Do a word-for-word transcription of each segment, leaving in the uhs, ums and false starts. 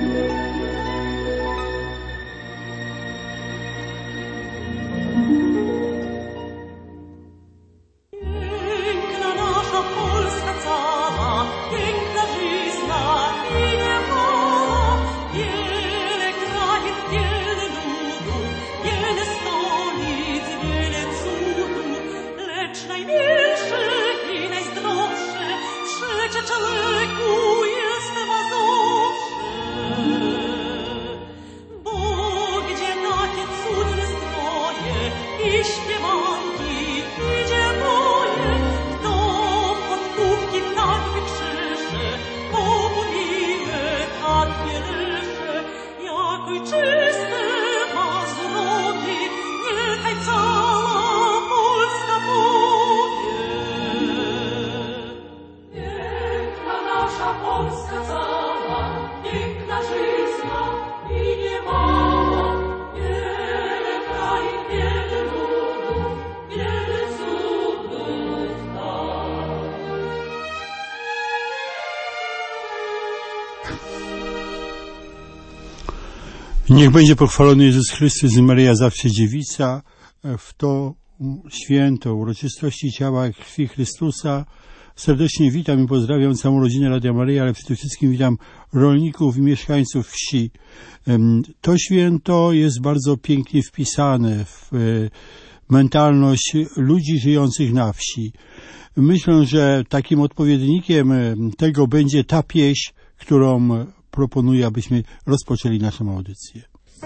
Niech będzie pochwalony Jezus Chrystus i Maryja zawsze dziewica. W to święto uroczystości ciała i krwi Chrystusa serdecznie witam i pozdrawiam całą rodzinę Radia Maryja, ale przede wszystkim witam rolników i mieszkańców wsi. To święto jest bardzo pięknie wpisane w mentalność ludzi żyjących na wsi. Myślę, że takim odpowiednikiem tego będzie ta pieśń, którą proponuję, abyśmy rozpoczęli naszą audycję.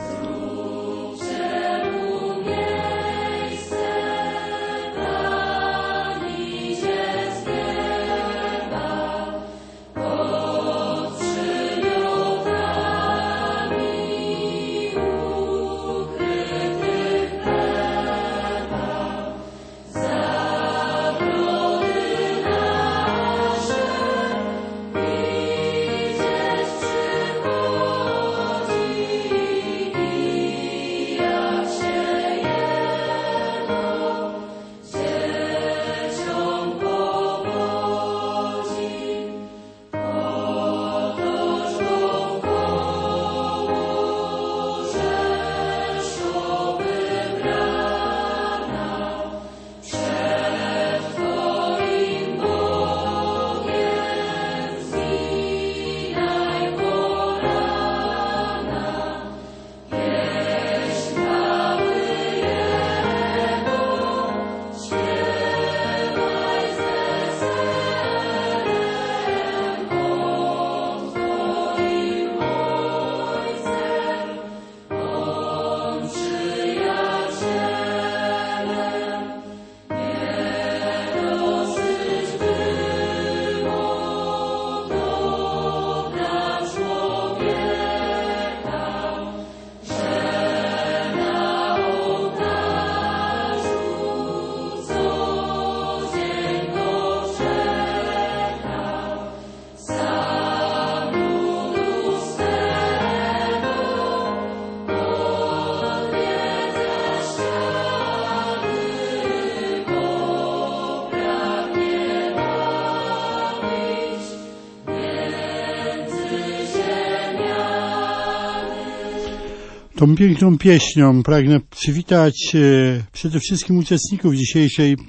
Tą piękną pieśnią pragnę przywitać e, przede wszystkim uczestników dzisiejszej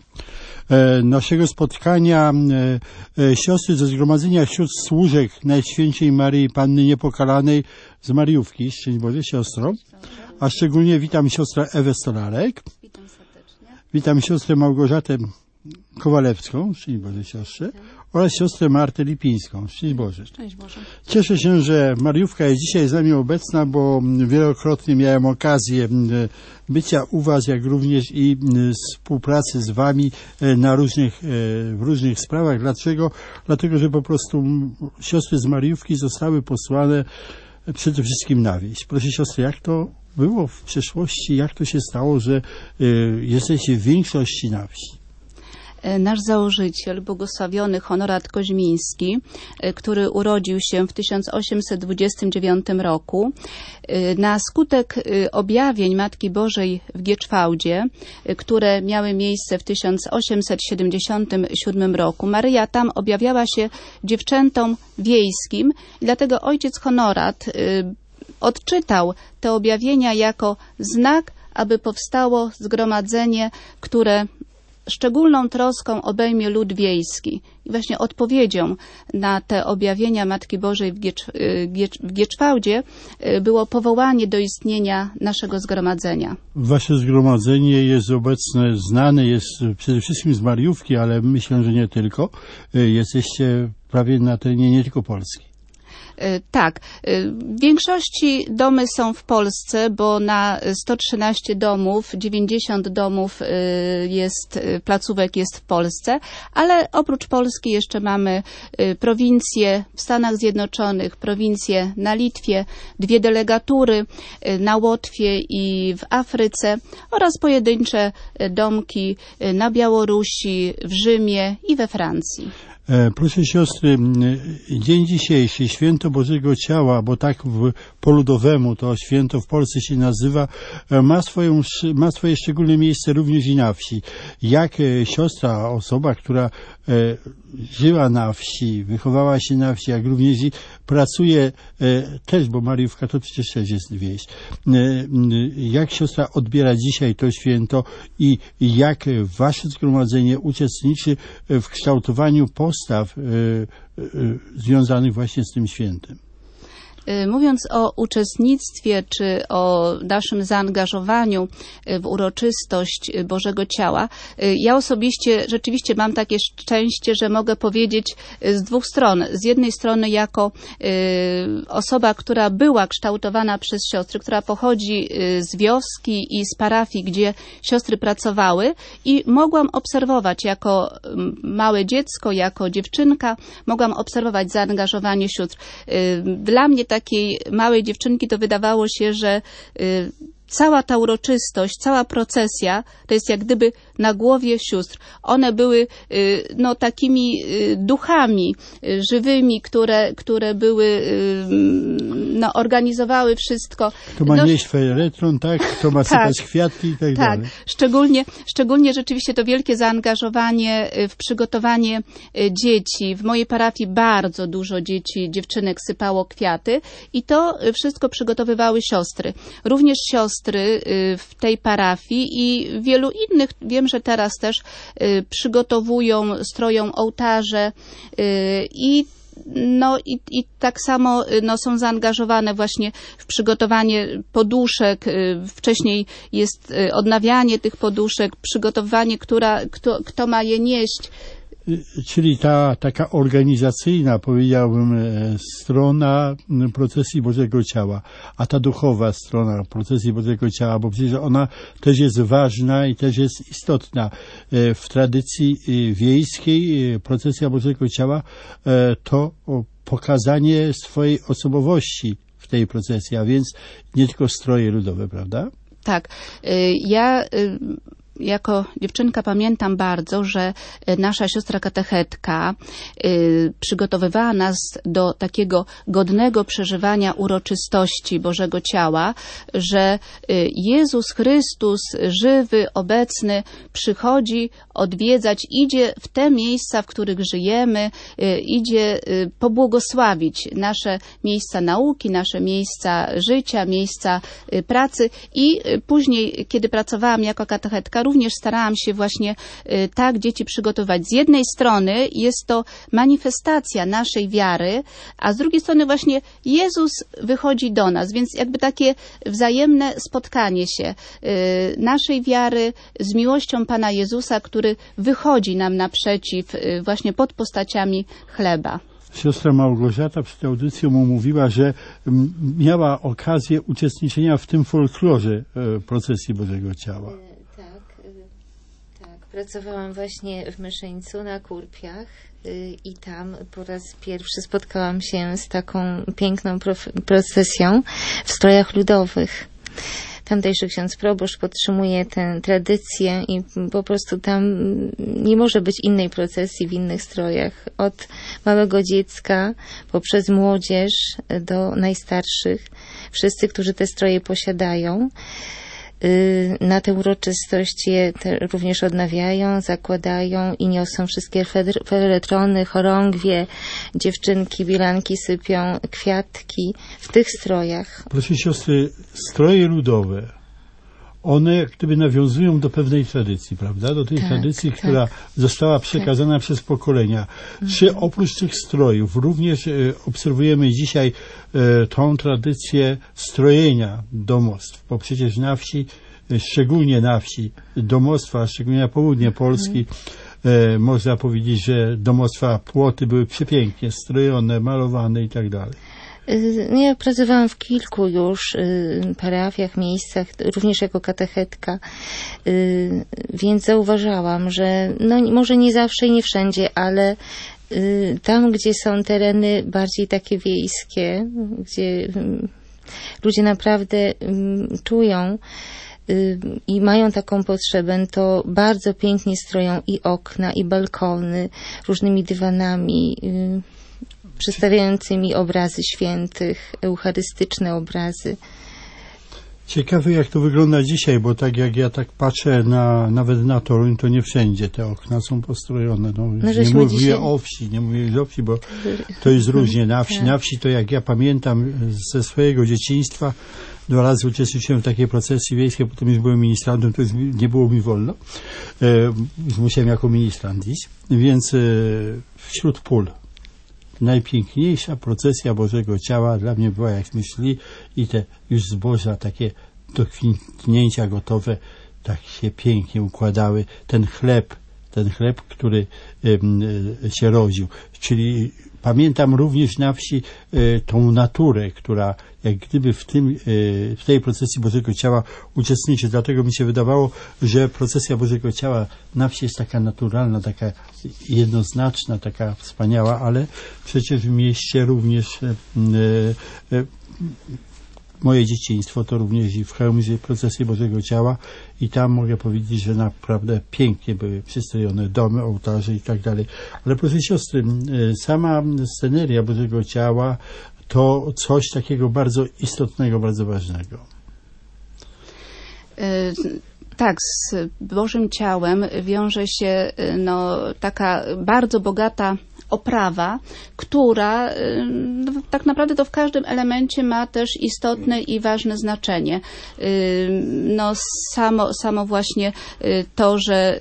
e, naszego spotkania, e, e, siostry ze Zgromadzenia Sióstr Służek Najświętszej Maryi Panny Niepokalanej z Mariówki. Szczęść Boże, siostro. A szczególnie witam siostrę Ewę Stolarek. Witam serdecznie. Witam siostrę Małgorzatę Kowalewską, szczęść Boże, siostrze, oraz siostrę Martę Lipińską, szczęść Boże. Szczęść Boże. Cieszę się, że Mariówka jest dzisiaj z nami obecna, bo wielokrotnie miałem okazję bycia u Was, jak również i współpracy z Wami na różnych, w różnych sprawach. Dlaczego? Dlatego, że po prostu siostry z Mariówki zostały posłane przede wszystkim na wieś. Proszę siostry, jak to było w przeszłości, jak to się stało, że jesteście w większości na wsi? Nasz założyciel, błogosławiony Honorat Koźmiński, który urodził się w tysiąc osiemset dwudziestym dziewiątym roku, na skutek objawień Matki Bożej w Gieczwałdzie, które miały miejsce w tysiąc osiemset siedemdziesiątym siódmym roku, Maryja tam objawiała się dziewczętom wiejskim i dlatego ojciec Honorat odczytał te objawienia jako znak, aby powstało zgromadzenie, które szczególną troską obejmie lud wiejski. I właśnie odpowiedzią na te objawienia Matki Bożej w, Giecz, Giecz, w Gieczwałdzie było powołanie do istnienia naszego zgromadzenia. Wasze zgromadzenie jest obecne, znane jest przede wszystkim z Mariówki, ale myślę, że nie tylko. Jesteście prawie na terenie nie tylko Polski. Tak, w większości domy są w Polsce, bo na sto trzynaście domów, dziewięćdziesiąt domów jest, placówek jest w Polsce, ale oprócz Polski jeszcze mamy prowincje w Stanach Zjednoczonych, prowincje na Litwie, dwie delegatury na Łotwie i w Afryce oraz pojedyncze domki na Białorusi, w Rzymie i we Francji. Proszę siostry, dzień dzisiejszy, Święto Bożego Ciała, bo tak w, po ludowemu to święto w Polsce się nazywa, ma, swoją, ma swoje szczególne miejsce również i na wsi. Jak siostra, osoba, która e, żyła na wsi, wychowała się na wsi, jak również i pracuje e, też, bo Mariówka to przecież też jest wieś. E, jak siostra odbiera dzisiaj to święto i jak wasze zgromadzenie uczestniczy w kształtowaniu postaw y, y, y, związanych właśnie z tym świętem? Mówiąc o uczestnictwie czy o naszym zaangażowaniu w uroczystość Bożego Ciała, ja osobiście rzeczywiście mam takie szczęście, że mogę powiedzieć z dwóch stron. Z jednej strony jako osoba, która była kształtowana przez siostry, która pochodzi z wioski i z parafii, gdzie siostry pracowały i mogłam obserwować jako małe dziecko, jako dziewczynka, mogłam obserwować zaangażowanie sióstr. Dla mnie tak takiej małej dziewczynki to wydawało się, że y, cała ta uroczystość, cała procesja to jest jak gdyby na głowie sióstr. One były y, no, takimi y, duchami y, żywymi, które, które były, y, no, organizowały wszystko. Kto ma no, nieść feretron, tak? Kto ma sypać tak, kwiatki i tak, tak. dalej. Szczególnie, szczególnie rzeczywiście to wielkie zaangażowanie w przygotowanie dzieci. W mojej parafii bardzo dużo dzieci, dziewczynek sypało kwiaty i to wszystko przygotowywały siostry. Również siostry w tej parafii i wielu innych, wiem, że teraz też przygotowują, stroją ołtarze i no i, i tak samo no, są zaangażowane właśnie w przygotowanie poduszek. Wcześniej jest odnawianie tych poduszek, przygotowanie, która, kto, kto ma je nieść. Czyli ta taka organizacyjna, powiedziałbym, strona procesji Bożego Ciała, a ta duchowa strona procesji Bożego Ciała, bo przecież ona też jest ważna i też jest istotna. W tradycji wiejskiej procesja Bożego Ciała to pokazanie swojej osobowości w tej procesji, a więc nie tylko stroje ludowe, prawda? Tak. Ja jako dziewczynka pamiętam bardzo, że nasza siostra katechetka y, przygotowywała nas do takiego godnego przeżywania uroczystości Bożego Ciała, że y, Jezus Chrystus, żywy, obecny, przychodzi odwiedzać, idzie w te miejsca, w których żyjemy, y, idzie y, pobłogosławić nasze miejsca nauki, nasze miejsca życia, miejsca y, pracy i y, później, kiedy pracowałam jako katechetka, również starałam się właśnie y, tak dzieci przygotować. Z jednej strony jest to manifestacja naszej wiary, a z drugiej strony właśnie Jezus wychodzi do nas, więc jakby takie wzajemne spotkanie się y, naszej wiary z miłością Pana Jezusa, który wychodzi nam naprzeciw y, właśnie pod postaciami chleba. Siostra Małgorzata przed audycją mówiła, że miała okazję uczestniczenia w tym folklorze procesji Bożego Ciała. Pracowałam właśnie w Myszyńcu na Kurpiach i tam po raz pierwszy spotkałam się z taką piękną procesją w strojach ludowych. tamtejszy ksiądz proboszcz podtrzymuje tę tradycję i po prostu tam nie może być innej procesji w innych strojach. Od małego dziecka poprzez młodzież do najstarszych. Wszyscy, którzy te stroje posiadają, na tę uroczystość je również odnawiają, zakładają i niosą wszystkie feretrony, chorągwie, dziewczynki, bilanki sypią kwiatki w tych strojach. Proszę siostry, stroje ludowe, one jak gdyby nawiązują do pewnej tradycji, prawda? Do tej tak, tradycji, tak. która została przekazana tak. przez pokolenia. Mhm. Czy oprócz tych strojów również e, obserwujemy dzisiaj e, tą tradycję strojenia domostw? Bo przecież na wsi, e, szczególnie na wsi, domostwa, szczególnie na południe Polski, mhm. e, można powiedzieć, że domostwa, płoty były przepięknie strojone, malowane i tak dalej. Ja pracowałam w kilku już parafiach, miejscach, również jako katechetka, więc zauważałam, że no może nie zawsze i nie wszędzie, ale tam, gdzie są tereny bardziej takie wiejskie, gdzie ludzie naprawdę czują i mają taką potrzebę, to bardzo pięknie stroją i okna, i balkony różnymi dywanami, przedstawiającymi obrazy świętych, eucharystyczne obrazy. Ciekawe, jak to wygląda dzisiaj, bo tak jak ja tak patrzę na, nawet na Toruń, to nie wszędzie te okna są postrojone. No, no, nie mówię dzisiaj... o wsi, nie mówię o wsi, bo to jest różnie. Na wsi, na wsi to jak ja pamiętam ze swojego dzieciństwa, dwa razy uczestniczyłem w takiej procesji wiejskiej, potem już byłem ministrantem, to już nie było mi wolno. E, już musiałem jako ministrant iść, więc e, wśród pól najpiękniejsza procesja Bożego Ciała dla mnie była, jak myśli, i te już zboża takie do kwitnięcia gotowe, tak się pięknie układały. Ten chleb, ten chleb, który y, się rodził. Czyli pamiętam również na wsi y, tą naturę, która jak gdyby w tym, y, w tej procesji Bożego Ciała uczestniczy. Dlatego mi się wydawało, że procesja Bożego Ciała na wsi jest taka naturalna, taka jednoznaczna, taka wspaniała, ale przecież w mieście również y, y, moje dzieciństwo to również i w Chełmie procesje Bożego Ciała i tam mogę powiedzieć, że naprawdę pięknie były przystrojone domy, ołtarze i tak dalej. Ale proszę siostry, sama sceneria Bożego Ciała to coś takiego bardzo istotnego, bardzo ważnego. Tak, z Bożym Ciałem wiąże się no, taka bardzo bogata oprawa, która no, tak naprawdę to w każdym elemencie ma też istotne i ważne znaczenie. No, samo, samo właśnie to, że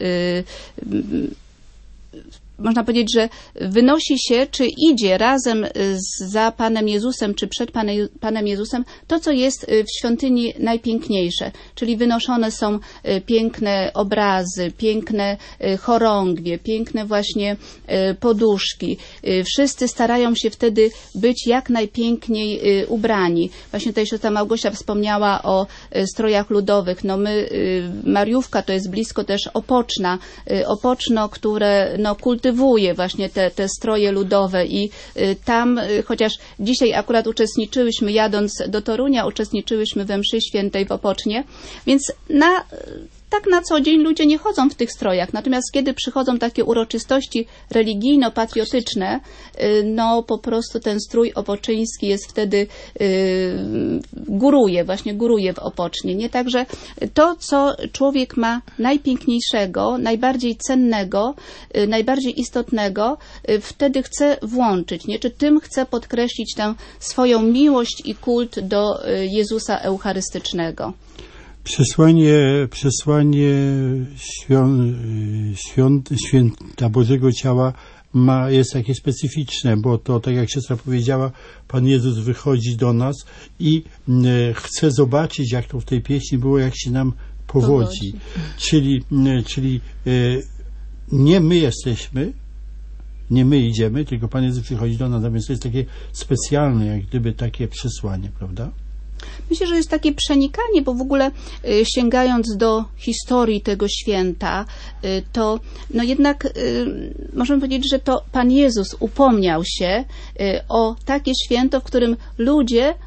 można powiedzieć, że wynosi się, czy idzie razem z, za Panem Jezusem, czy przed Panem, Panem Jezusem, to, co jest w świątyni najpiękniejsze. Czyli wynoszone są piękne obrazy, piękne chorągwie, piękne właśnie poduszki. Wszyscy starają się wtedy być jak najpiękniej ubrani. Właśnie tutaj siostra Małgosia wspomniała o strojach ludowych. No my, Mariówka to jest blisko też Opoczna. Opoczno, które no, kultywuje właśnie te, te stroje ludowe i y, tam, y, chociaż dzisiaj akurat uczestniczyłyśmy, jadąc do Torunia, uczestniczyłyśmy we mszy świętej w Opocznie, więc na... Tak na co dzień ludzie nie chodzą w tych strojach, natomiast kiedy przychodzą takie uroczystości religijno-patriotyczne, no po prostu ten strój opoczyński jest wtedy, góruje, właśnie góruje w Opocznie. Nie? Także to, co człowiek ma najpiękniejszego, najbardziej cennego, najbardziej istotnego, wtedy chce włączyć, nie? Czy tym chce podkreślić tę swoją miłość i kult do Jezusa Eucharystycznego. Przesłanie, przesłanie świąt, świąt, święta Bożego Ciała ma, jest takie specyficzne, bo to, tak jak siostra powiedziała, Pan Jezus wychodzi do nas i e, chce zobaczyć, jak to w tej pieśni było, jak się nam powodzi. powodzi. Czyli, e, czyli e, nie my jesteśmy, nie my idziemy, tylko Pan Jezus przychodzi do nas, a więc to jest takie specjalne, jak gdyby takie przesłanie, prawda? Myślę, że jest takie przenikanie, bo w ogóle y, sięgając do historii tego święta, y, to no jednak y, możemy powiedzieć, że to Pan Jezus upomniał się y, o takie święto, w którym ludzie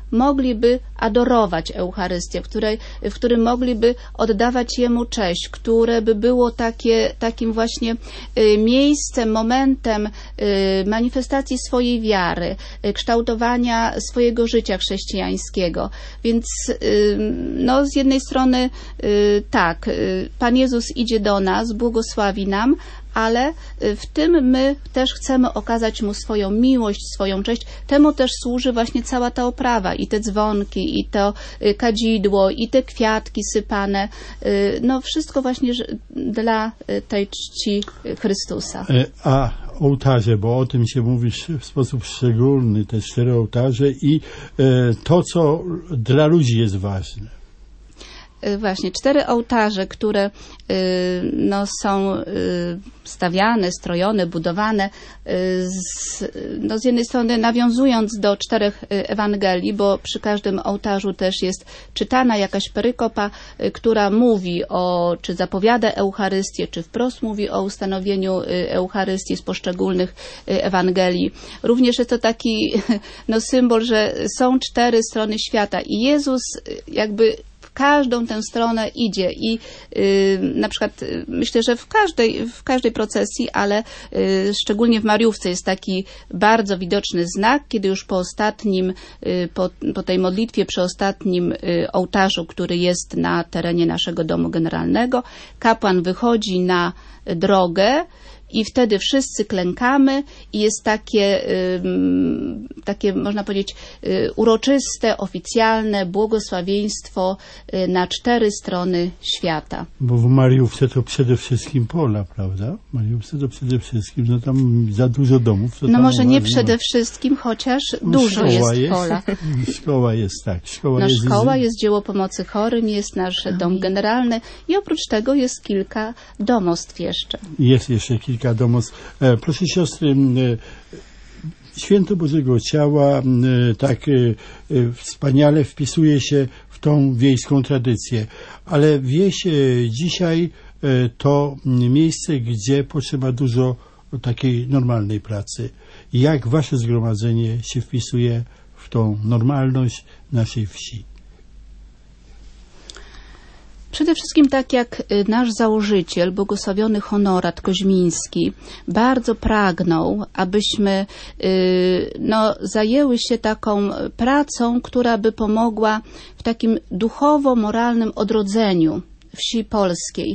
mogliby adorować Eucharystię, w, której, w którym mogliby oddawać Jemu cześć, które by było takie, takim właśnie y, miejscem, momentem y, manifestacji swojej wiary, y, kształtowania swojego życia chrześcijańskiego. Więc y, no, z jednej strony y, tak, y, Pan Jezus idzie do nas, błogosławi nam, ale w tym my też chcemy okazać Mu swoją miłość, swoją cześć. Temu też służy właśnie cała ta oprawa, i te dzwonki, i to kadzidło, i te kwiatki sypane. No wszystko właśnie dla tej czci Chrystusa. A ołtarze, bo o tym się mówi w sposób szczególny, te cztery ołtarze i to, co dla ludzi jest ważne. Właśnie, cztery ołtarze, które no, są stawiane, strojone, budowane z, no, z jednej strony nawiązując do czterech Ewangelii, bo przy każdym ołtarzu też jest czytana jakaś perykopa, która mówi o, czy zapowiada Eucharystię, czy wprost mówi o ustanowieniu Eucharystii z poszczególnych Ewangelii. Również jest to taki no, symbol, że są cztery strony świata i Jezus jakby w każdą tę stronę idzie i y, na przykład y, myślę, że w każdej, w każdej procesji, ale y, szczególnie w Mariówce jest taki bardzo widoczny znak, kiedy już po ostatnim, y, po, po tej modlitwie przy ostatnim y, ołtarzu, który jest na terenie naszego domu generalnego, kapłan wychodzi na drogę i wtedy wszyscy klękamy i jest takie, takie można powiedzieć, uroczyste, oficjalne błogosławieństwo na cztery strony świata. Bo w Mariówce to przede wszystkim pola, prawda? W Mariówce to przede wszystkim, no tam za dużo domów. To no tam może nie ma... przede wszystkim, chociaż dużo jest, jest pola. Szkoła jest, tak. Szkoła, no, jest, szkoła jest dzieło pomocy chorym, jest nasz dom generalny i oprócz tego jest kilka domostw jeszcze. Jest jeszcze kilka domostw. E, proszę siostry, e, Święto Bożego Ciała e, tak e, e, wspaniale wpisuje się w tą wiejską tradycję, ale wieś e, dzisiaj e, to miejsce, gdzie potrzeba dużo takiej normalnej pracy. Jak wasze zgromadzenie się wpisuje w tą normalność naszej wsi? Przede wszystkim tak jak nasz założyciel, błogosławiony Honorat Koźmiński, bardzo pragnął, abyśmy no, zajęły się taką pracą, która by pomogła w takim duchowo-moralnym odrodzeniu wsi polskiej.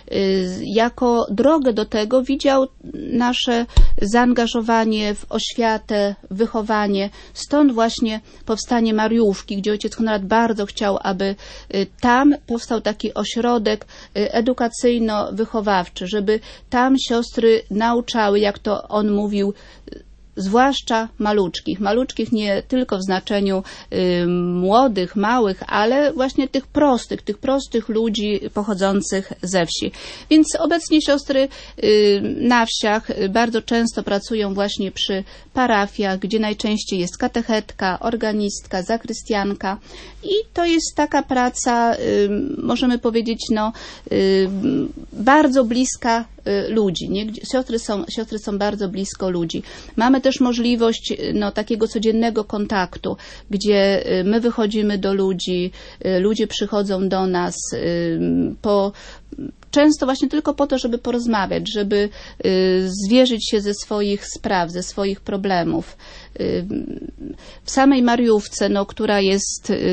Jako drogę do tego widział nasze zaangażowanie w oświatę, wychowanie. Stąd właśnie powstanie Mariówki, gdzie ojciec Honorat bardzo chciał, aby tam powstał taki ośrodek edukacyjno-wychowawczy, żeby tam siostry nauczały, jak to on mówił, zwłaszcza maluczkich. Maluczkich nie tylko w znaczeniu y, młodych, małych, ale właśnie tych prostych, tych prostych ludzi pochodzących ze wsi. Więc obecnie siostry y, na wsiach bardzo często pracują właśnie przy parafiach, gdzie najczęściej jest katechetka, organistka, zakrystianka i to jest taka praca, y, możemy powiedzieć, no, y, bardzo bliska ludzi. Nie? Siostry są, siostry są bardzo blisko ludzi. Mamy też możliwość no, takiego codziennego kontaktu, gdzie my wychodzimy do ludzi, ludzie przychodzą do nas po często właśnie tylko po to, żeby porozmawiać, żeby y, zwierzyć się ze swoich spraw, ze swoich problemów. Y, w samej Mariówce, no, która jest y,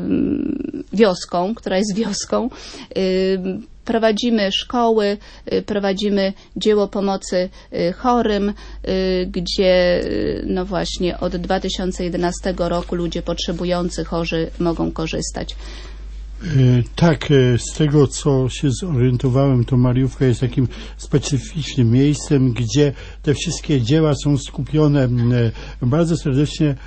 wioską, która jest wioską, y, prowadzimy szkoły, prowadzimy dzieło pomocy chorym, gdzie no właśnie od dwa tysiące jedenastego roku ludzie potrzebujący, chorzy mogą korzystać. Tak, z tego co się zorientowałem, to Mariówka jest takim specyficznym miejscem, gdzie te wszystkie dzieła są skupione. Bardzo serdecznie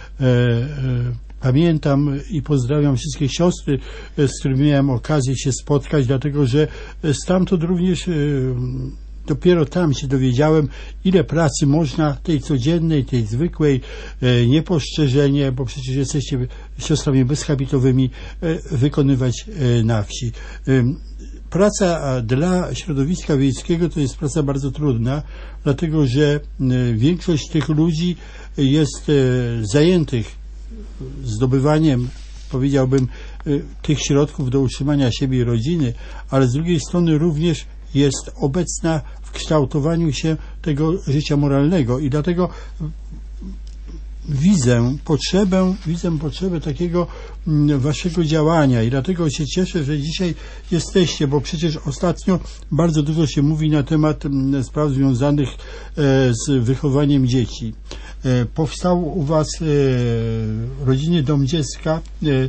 pamiętam i pozdrawiam wszystkie siostry, z którymi miałem okazję się spotkać, dlatego że stamtąd również dopiero tam się dowiedziałem, ile pracy można tej codziennej, tej zwykłej, niepostrzeżenie, bo przecież jesteście siostrami bezhabitowymi, wykonywać na wsi. Praca dla środowiska wiejskiego to jest praca bardzo trudna, dlatego że większość tych ludzi jest zajętych zdobywaniem, powiedziałbym, tych środków do utrzymania siebie i rodziny, ale z drugiej strony również jest obecna w kształtowaniu się tego życia moralnego i dlatego widzę potrzebę, widzę potrzebę takiego waszego działania i dlatego się cieszę, że dzisiaj jesteście, bo przecież ostatnio bardzo dużo się mówi na temat spraw związanych z wychowaniem dzieci. Powstał u was w rodzinie Dom Dziecka.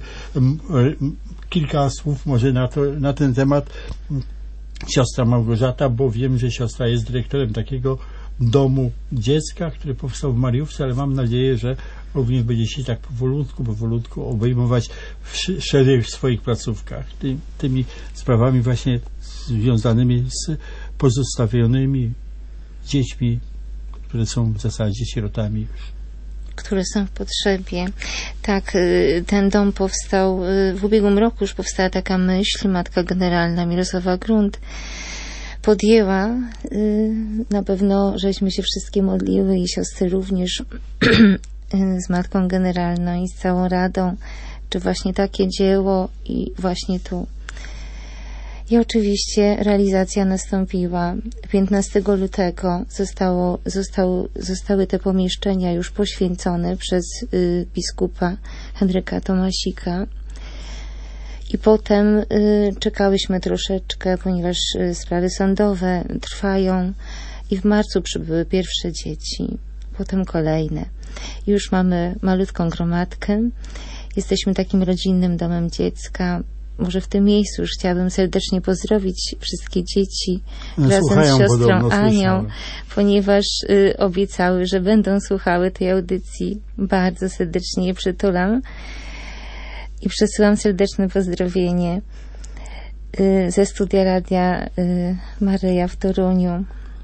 Kilka słów może na, to, na ten temat. Siostra Małgorzata, bo wiem, że siostra jest dyrektorem takiego domu dziecka, który powstał w Mariówce, ale mam nadzieję, że również będzie się tak powolutku, powolutku obejmować szerzej w swoich placówkach ty, tymi sprawami właśnie związanymi z pozostawionymi dziećmi, które są w zasadzie sierotami już. Które są w potrzebie. Tak, ten dom powstał w ubiegłym roku, już powstała taka myśl. Matka Generalna Mirosława Grunt podjęła, na pewno żeśmy się wszystkie modliły i siostry również z Matką Generalną i z całą Radą, czy właśnie takie dzieło i właśnie tu. I oczywiście realizacja nastąpiła. piętnastego lutego zostało, zostało, zostały te pomieszczenia już poświęcone przez y, biskupa Henryka Tomasika. I potem y, czekałyśmy troszeczkę, ponieważ y, sprawy sądowe trwają i w marcu przybyły pierwsze dzieci, potem kolejne. I już mamy malutką gromadkę. Jesteśmy takim rodzinnym domem dziecka. Może w tym miejscu już chciałabym serdecznie pozdrowić wszystkie dzieci no, razem z siostrą podobno, Anią, słyszałem. ponieważ y, obiecały, że będą słuchały tej audycji. Bardzo serdecznie je przytulam i przesyłam serdeczne pozdrowienie y, ze studia Radia y, Maryja w Toruniu.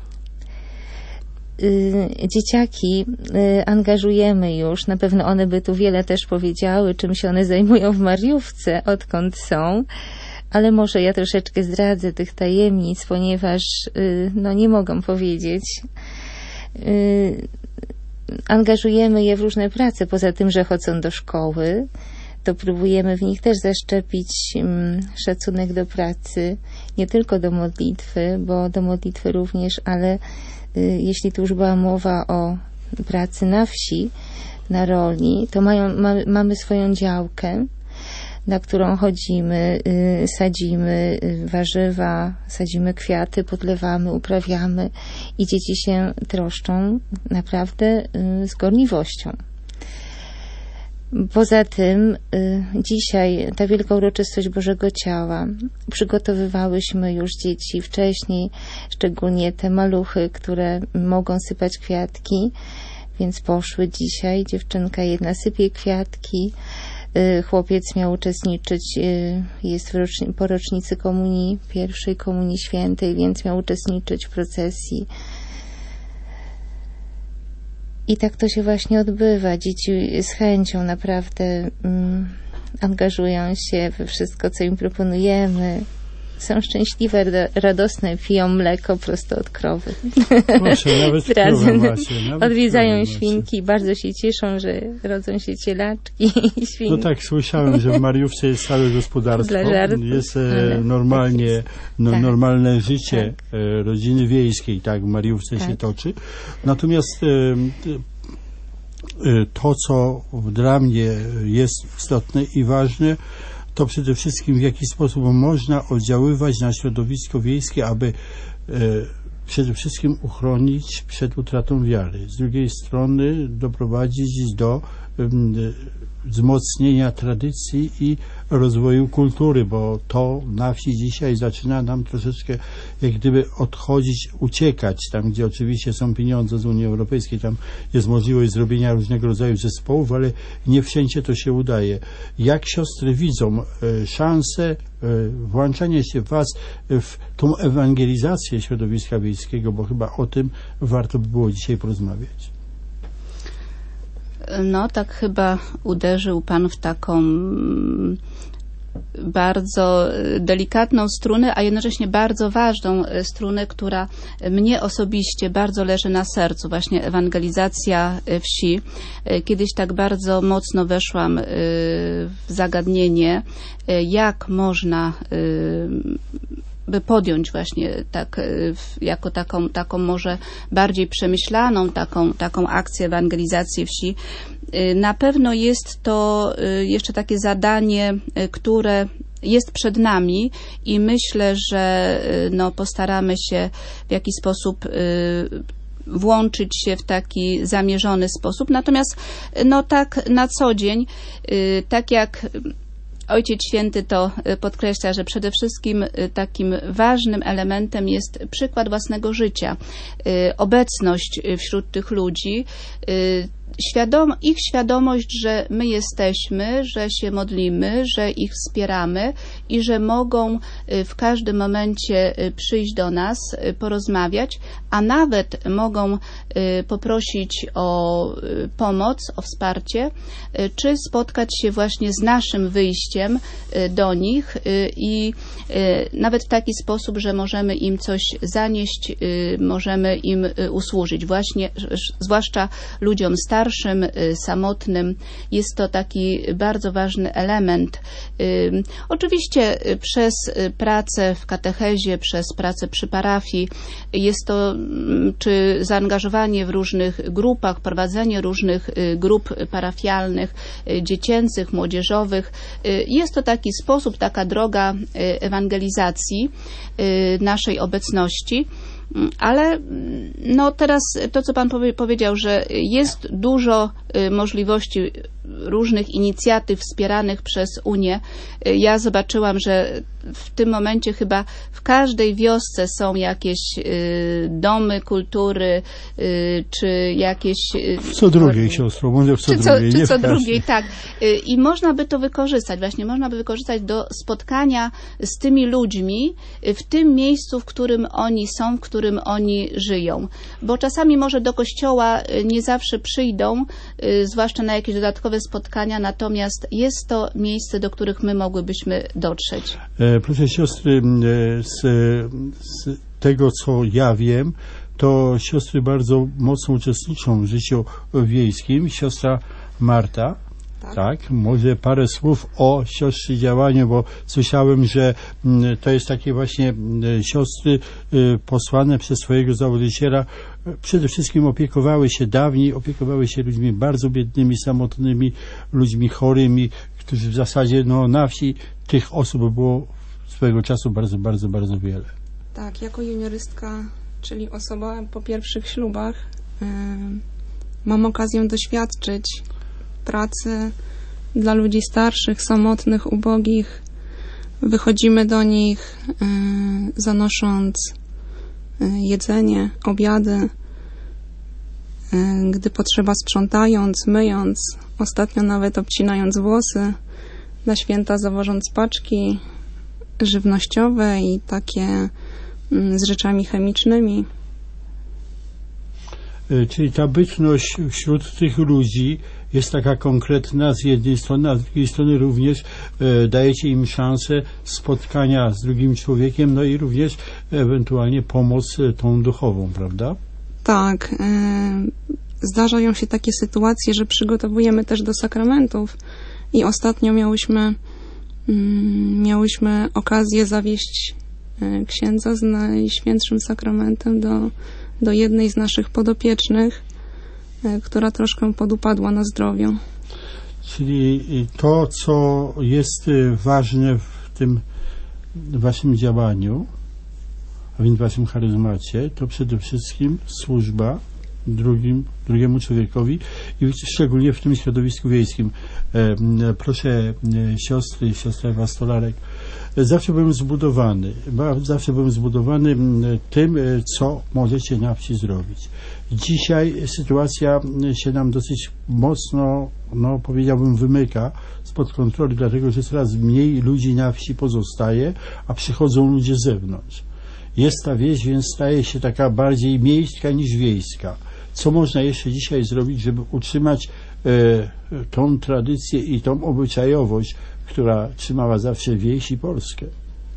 Y, dzieciaki y, angażujemy już, na pewno one by tu wiele też powiedziały, czym się one zajmują w Mariówce, odkąd są, ale może ja troszeczkę zdradzę tych tajemnic, ponieważ y, no nie mogą powiedzieć. Y, angażujemy je w różne prace, poza tym, że chodzą do szkoły, to próbujemy w nich też zaszczepić um, szacunek do pracy, nie tylko do modlitwy, bo do modlitwy również, ale jeśli tu już była mowa o pracy na wsi, na roli, to mają, ma, mamy swoją działkę, na którą chodzimy, y, sadzimy y, warzywa, sadzimy kwiaty, podlewamy, uprawiamy i dzieci się troszczą naprawdę y, z gorliwością. Poza tym y, dzisiaj ta wielka uroczystość Bożego Ciała. Przygotowywałyśmy już dzieci wcześniej, szczególnie te maluchy, które mogą sypać kwiatki, więc poszły dzisiaj. Dziewczynka jedna sypie kwiatki, y, chłopiec miał uczestniczyć, y, jest w roczni- po rocznicy komunii, pierwszej komunii świętej, więc miał uczestniczyć w procesji. I tak to się właśnie odbywa. Dzieci z chęcią naprawdę mm, angażują się we wszystko, co im proponujemy. Są szczęśliwe, radosne, piją mleko prosto od krowy. Proszę, nawet Razem macie, nawet odwiedzają świnki, bardzo się cieszą, że rodzą się cielaczki i świnki. No tak, słyszałem, że w Mariówce jest całe gospodarstwo. Dla żartu, jest e, normalnie, jest. No, Tak. normalne życie Tak. e, rodziny wiejskiej, tak, w Mariówce Tak. się toczy. Natomiast e, e, to, co dla mnie jest istotne i ważne, to przede wszystkim w jaki sposób można oddziaływać na środowisko wiejskie, aby e, przede wszystkim uchronić przed utratą wiary. Z drugiej strony doprowadzić do e, wzmocnienia tradycji i rozwoju kultury, bo to na wsi dzisiaj zaczyna nam troszeczkę jak gdyby odchodzić, uciekać, tam gdzie oczywiście są pieniądze z Unii Europejskiej, tam jest możliwość zrobienia różnego rodzaju zespołów, ale nie wszędzie to się udaje. Jak siostry widzą e, szansę e, włączania się was w tą ewangelizację środowiska wiejskiego, bo chyba o tym warto by było dzisiaj porozmawiać. No, tak chyba uderzył Pan w taką bardzo delikatną strunę, a jednocześnie bardzo ważną strunę, która mnie osobiście bardzo leży na sercu, właśnie ewangelizacja wsi. Kiedyś tak bardzo mocno weszłam w zagadnienie, jak można by podjąć właśnie tak, jako taką, taką może bardziej przemyślaną taką, taką akcję ewangelizacji wsi. Na pewno jest to jeszcze takie zadanie, które jest przed nami i myślę, że no, postaramy się w jakiś sposób włączyć się w taki zamierzony sposób. Natomiast no tak na co dzień, tak jak Ojciec Święty to podkreśla, że przede wszystkim takim ważnym elementem jest przykład własnego życia, obecność wśród tych ludzi, Świadom, ich świadomość, że my jesteśmy, że się modlimy, że ich wspieramy i że mogą w każdym momencie przyjść do nas, porozmawiać, a nawet mogą poprosić o pomoc, o wsparcie, czy spotkać się właśnie z naszym wyjściem do nich i nawet w taki sposób, że możemy im coś zanieść, możemy im usłużyć, właśnie, zwłaszcza ludziom starszym, starszym, samotnym. Jest to taki bardzo ważny element. Oczywiście przez pracę w katechezie, przez pracę przy parafii, jest to czy zaangażowanie w różnych grupach, prowadzenie różnych grup parafialnych, dziecięcych, młodzieżowych. Jest to taki sposób, taka droga ewangelizacji naszej obecności. Ale no teraz to, co Pan powie, powiedział, że jest dużo y, możliwości różnych inicjatyw wspieranych przez Unię. Y, ja zobaczyłam, że w tym momencie chyba w każdej wiosce są jakieś y, domy kultury, y, czy jakieś... Y, w co drugiej, siostro, może w co czy co, drugiej, czy nie co w drugiej, tak. Y, I można by to wykorzystać, właśnie można by wykorzystać do spotkania z tymi ludźmi y, w tym miejscu, w którym oni są, w którym oni żyją. Bo czasami może do kościoła nie zawsze przyjdą, zwłaszcza na jakieś dodatkowe spotkania, natomiast jest to miejsce, do których my mogłybyśmy dotrzeć. E, proszę siostry, z, z tego, co ja wiem, to siostry bardzo mocno uczestniczą w życiu wiejskim. Siostra Marta, tak. tak, może parę słów o siostrze działaniu, bo słyszałem, że to jest takie właśnie siostry posłane przez swojego założyciela. Przede wszystkim opiekowały się dawniej, opiekowały się ludźmi bardzo biednymi, samotnymi, ludźmi chorymi, którzy w zasadzie no, na wsi tych osób było swojego czasu bardzo, bardzo, bardzo wiele. Tak, jako juniorystka, czyli osoba po pierwszych ślubach, yy, mam okazję doświadczyć pracy dla ludzi starszych, samotnych, ubogich. Wychodzimy do nich, yy, zanosząc yy, jedzenie, obiady, yy, gdy potrzeba sprzątając, myjąc, ostatnio nawet obcinając włosy, na święta zawożąc paczki żywnościowe i takie yy, z rzeczami chemicznymi. Czyli ta bytność wśród tych ludzi jest taka konkretna z jednej strony, a z drugiej strony również e, dajecie im szansę spotkania z drugim człowiekiem, no i również ewentualnie pomoc e, tą duchową, prawda? Tak. E, zdarzają się takie sytuacje, że przygotowujemy też do sakramentów i ostatnio miałyśmy, mm, miałyśmy okazję zawieźć e, księdza z Najświętszym Sakramentem do do jednej z naszych podopiecznych, która troszkę podupadła na zdrowiu. Czyli to, co jest ważne w tym waszym działaniu, a więc w waszym charyzmacie, to przede wszystkim służba drugim, drugiemu człowiekowi i szczególnie w tym środowisku wiejskim. E, proszę siostry, siostra Ewa Stolarek, zawsze byłem zbudowany, zawsze byłem zbudowany tym, co możecie na wsi zrobić. Dzisiaj sytuacja się nam dosyć mocno, no powiedziałbym, wymyka spod kontroli, dlatego że coraz mniej ludzi na wsi pozostaje, a przychodzą ludzie z zewnątrz. Jest ta wieś, więc staje się taka bardziej miejska niż wiejska. Co można jeszcze dzisiaj zrobić, żeby utrzymać tą tradycję i tą obyczajowość, która trzymała zawsze wieś i Polskę?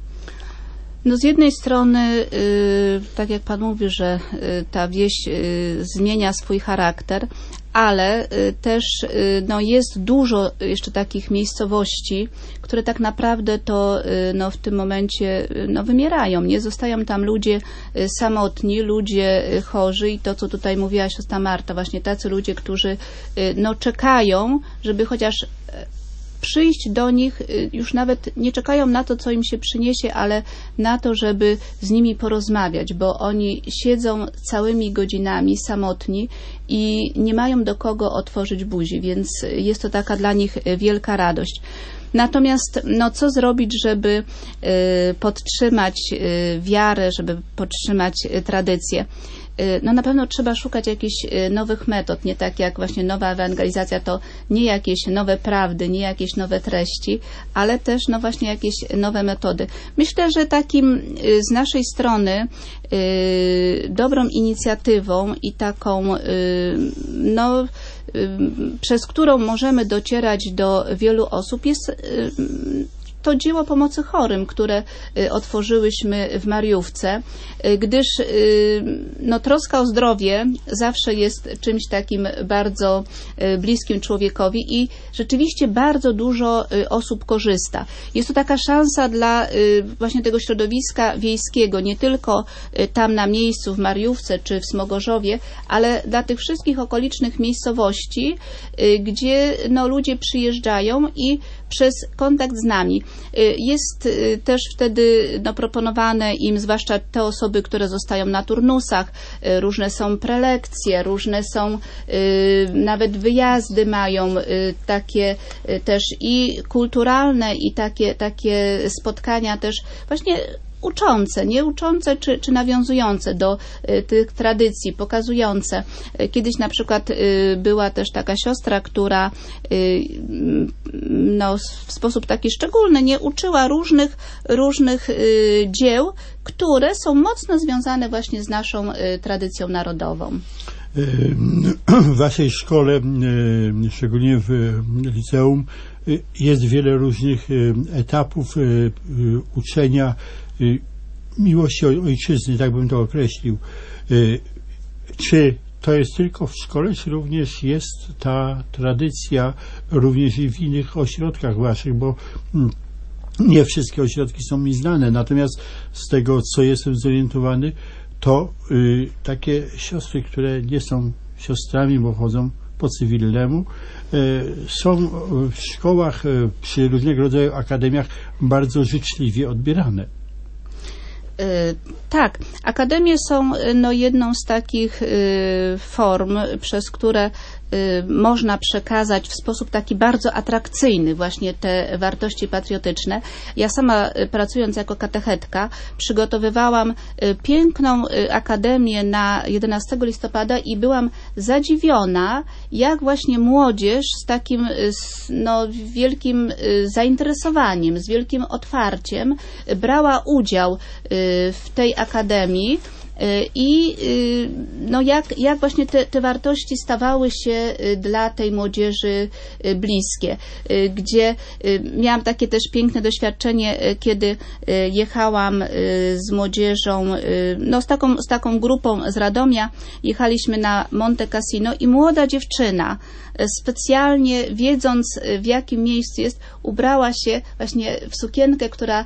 No z jednej strony, y, tak jak Pan mówi, że y, ta wieś y, zmienia swój charakter, ale y, też y, no jest dużo jeszcze takich miejscowości, które tak naprawdę to y, no w tym momencie y, no wymierają. Nie zostają tam ludzie y, samotni, ludzie y, chorzy i to, co tutaj mówiła siostra Marta, właśnie tacy ludzie, którzy y, no czekają, żeby chociaż y, przyjść do nich, już nawet nie czekają na to, co im się przyniesie, ale na to, żeby z nimi porozmawiać, bo oni siedzą całymi godzinami samotni i nie mają do kogo otworzyć buzi, więc jest to taka dla nich wielka radość. Natomiast no, co zrobić, żeby y, podtrzymać y, wiarę, żeby podtrzymać y, tradycję? No na pewno trzeba szukać jakichś nowych metod, nie tak jak właśnie nowa ewangelizacja, to nie jakieś nowe prawdy, nie jakieś nowe treści, ale też no właśnie jakieś nowe metody. Myślę, że takim z naszej strony y, dobrą inicjatywą i taką y, no y, przez którą możemy docierać do wielu osób jest y, to dzieło pomocy chorym, które otworzyłyśmy w Mariówce, gdyż no, troska o zdrowie zawsze jest czymś takim bardzo bliskim człowiekowi i rzeczywiście bardzo dużo osób korzysta. Jest to taka szansa dla właśnie tego środowiska wiejskiego, nie tylko tam na miejscu w Mariówce czy w Smogorzowie, ale dla tych wszystkich okolicznych miejscowości, gdzie no, ludzie przyjeżdżają i przez kontakt z nami. Jest też wtedy no, proponowane im, zwłaszcza te osoby, które zostają na turnusach, różne są prelekcje, różne są nawet wyjazdy mają takie też i kulturalne i takie, takie spotkania też właśnie uczące, nie uczące czy, czy nawiązujące do y, tych tradycji, pokazujące. Y, kiedyś na przykład y, była też taka siostra, która y, no, w sposób taki szczególny nie uczyła różnych, różnych y, dzieł, które są mocno związane właśnie z naszą y, tradycją narodową. W waszej szkole, szczególnie w liceum, jest wiele różnych etapów uczenia miłości ojczyzny, tak bym to określił. Czy to jest tylko w szkole, czy również jest ta tradycja również i w innych ośrodkach waszych, bo nie wszystkie ośrodki są mi znane, natomiast z tego, co jestem zorientowany, to y, takie siostry, które nie są siostrami, bo chodzą po cywilnemu, y, są w szkołach, y, przy różnego rodzaju akademiach bardzo życzliwie odbierane. Y, tak, akademie są no, jedną z takich y, form, przez które y, można przekazać w sposób taki bardzo atrakcyjny właśnie te wartości patriotyczne. Ja sama y, pracując jako katechetka przygotowywałam y, piękną y, akademię na jedenastego listopada i byłam zadziwiona, jak właśnie młodzież z takim y, z, no, wielkim y, zainteresowaniem, z wielkim otwarciem y, brała udział y, w tej akademii i no jak, jak właśnie te, te wartości stawały się dla tej młodzieży bliskie, gdzie miałam takie też piękne doświadczenie, kiedy jechałam z młodzieżą, no z taką, z taką grupą z Radomia, jechaliśmy na Monte Cassino i młoda dziewczyna, specjalnie wiedząc w jakim miejscu jest, ubrała się właśnie w sukienkę, która